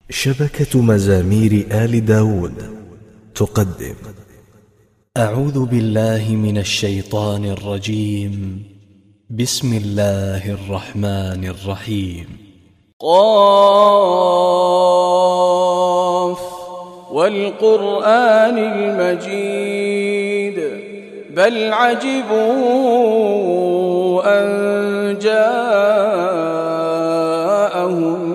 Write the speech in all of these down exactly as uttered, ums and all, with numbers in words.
شبكة مزامير آل داود تقدم. أعوذ بالله من الشيطان الرجيم. بسم الله الرحمن الرحيم. قاف والقرآن المجيد بل عجبوا أن جاءهم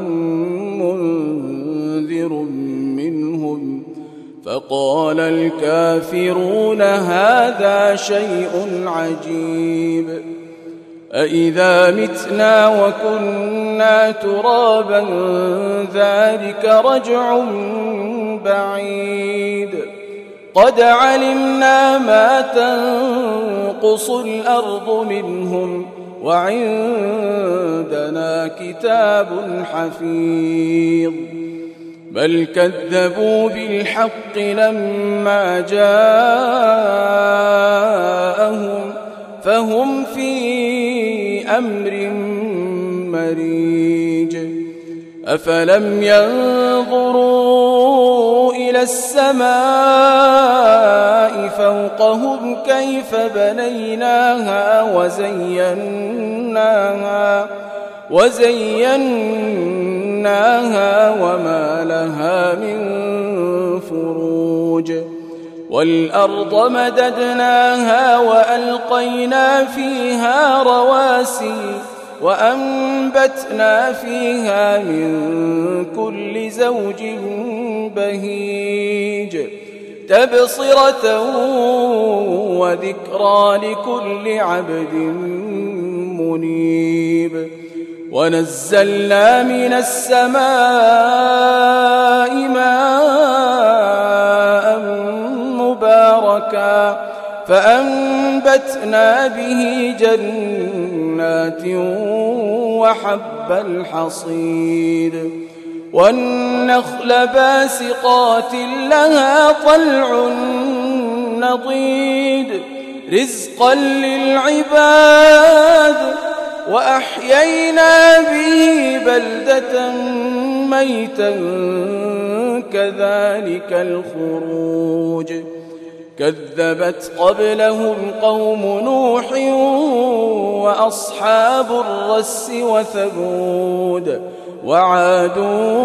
منذر منهم فقال الكافرون هذا شيء عجيب أإذا متنا وكنا ترابا ذلك رجع بعيد قد علمنا ما تنقص الأرض منهم وعندنا كتاب حفيظ بل كذبوا بالحق لما جاءهم فهم في أمر مريج أفلم ينظروا إلى السماء فوقهم كيف بنيناها وزيناها وزيناها وما لها من فروج والأرض مددناها وألقينا فيها رواسي وأنبتنا فيها من كل زوج بهيج تبصرة وذكرى لكل عبد منيب ونزلنا من السماء ماء مباركا فأنبتنا به جنات وحب الحصيد والنخل باسقات لها طلع نضيد رزقا للعباد وأحيينا به بلدة ميتا كذلك الخروج كذبت قبلهم قوم نوح وأصحاب الرس وثمود وعاد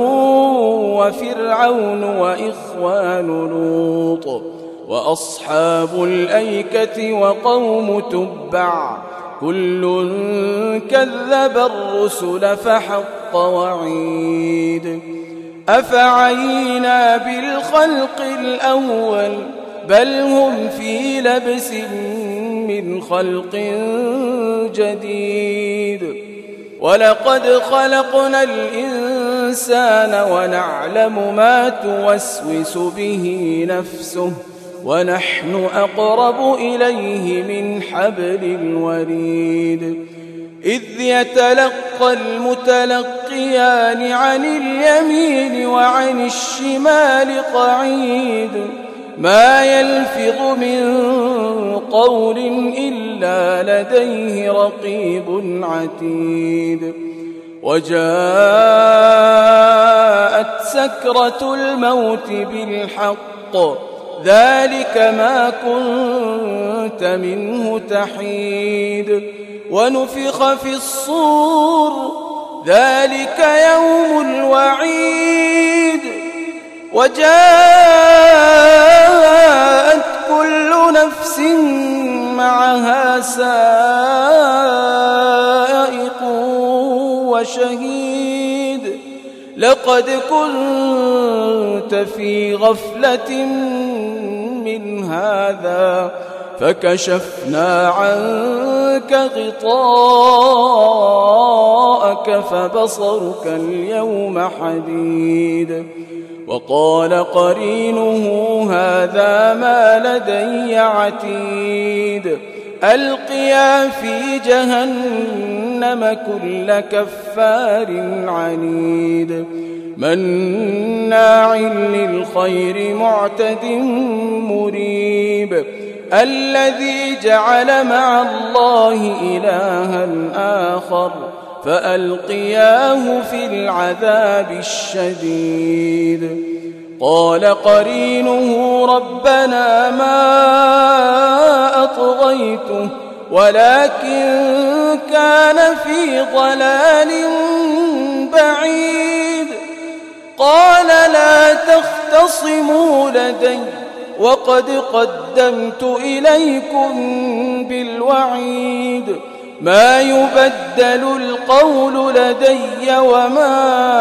وفرعون وإخوان لوط وأصحاب الأيكة وقوم تبع كل كذب الرسل فحق وعيد أفعينا بالخلق الأول بل هم في لبس من خلق جديد ولقد خلقنا الإنسان ونعلم ما توسوس به نفسه ونحن أقرب إليه من حبل الوريد إذ يتلقى المتلقيان عن اليمين وعن الشمال قعيد ما يلفظ من قول إلا لديه رقيب عتيد وجاءت سكرة الموت بالحق ذلك ما كنت منه تحيد ونفخ في الصور ذلك يوم الوعيد وجاءت كل نفس معها سائق وشهيد لقد كنت في غفلة من هذا فكشفنا عنك غطاءك فبصرك اليوم حديد وقال قرينه هذا ما لدي عتيد ألقيا في جهنم كل كفار عنيد مناع للخير معتد مريب الذي جعل مع الله إلها آخر فألقياه في العذاب الشديد. قال قرينه ربنا ما أطغيته ولكن كان في ضلال بعيد. قال لا تختصموا لدي وقد قدمت إليكم بالوعيد. ما يبدل القول لدي وما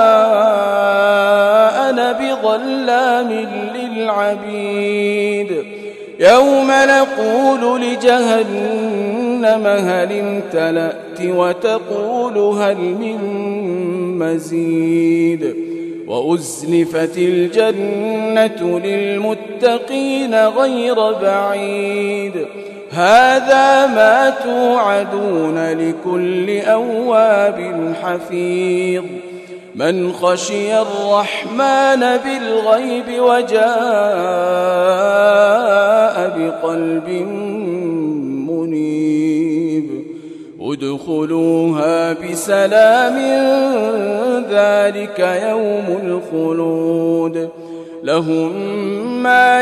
أنا بظلام للعبيد. يوم نقول لجهنم هل امتلأت وتقول هل من مزيد. وأزلفت الجنة للمتقين غير بعيد. هذا ما توعدون لكل أواب حفيظ. من خشي الرحمن بالغيب وجاء بقلب منيب. ادخلوها بسلام ذلك يوم الخلود. لهم ما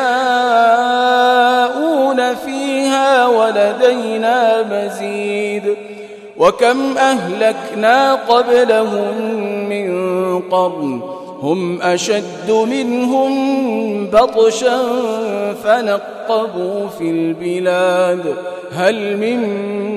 يشاءون فيها ولدينا مزيد. وكم أهلكنا قبلهم من قرن هم أشد منهم بطشا فنقبوا في البلاد هل من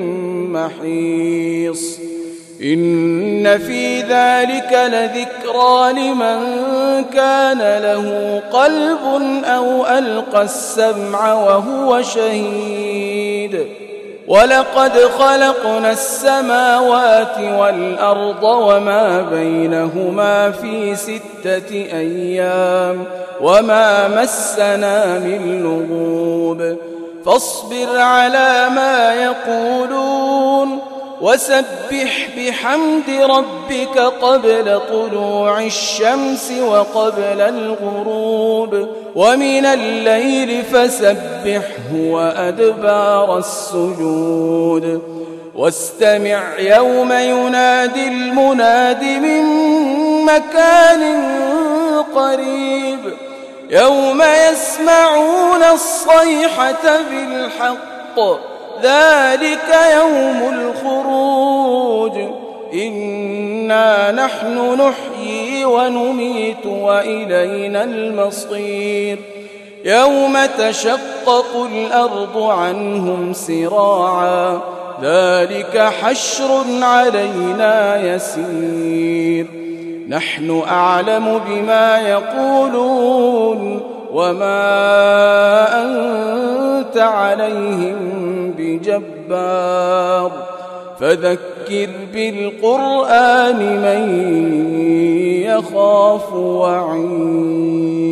محيص. إن في ذلك لذكرى لمن كان له قلب أو ألقى السمع وهو شهيد. ولقد خلقنا السماوات والأرض وما بينهما في ستة أيام وما مسنا من لغوب. فاصبر على ما يقولون وسبح بحمد ربك قبل طلوع الشمس وقبل الغروب ومن الليل فسبحه وأدبار السجود. واستمع يوم ينادي المناد من مكان قريب. يوم يسمعون الصيحة بالحق ذلك يوم الخروج. إنا نحن نحيي ونميت وإلينا المصير. يوم تشقق الأرض عنهم سراعا ذلك حشر علينا يسير. نحن أعلم بما يقولون وما أنت عليهم بجبار. فذكر بالقرآن من يخاف وعيد.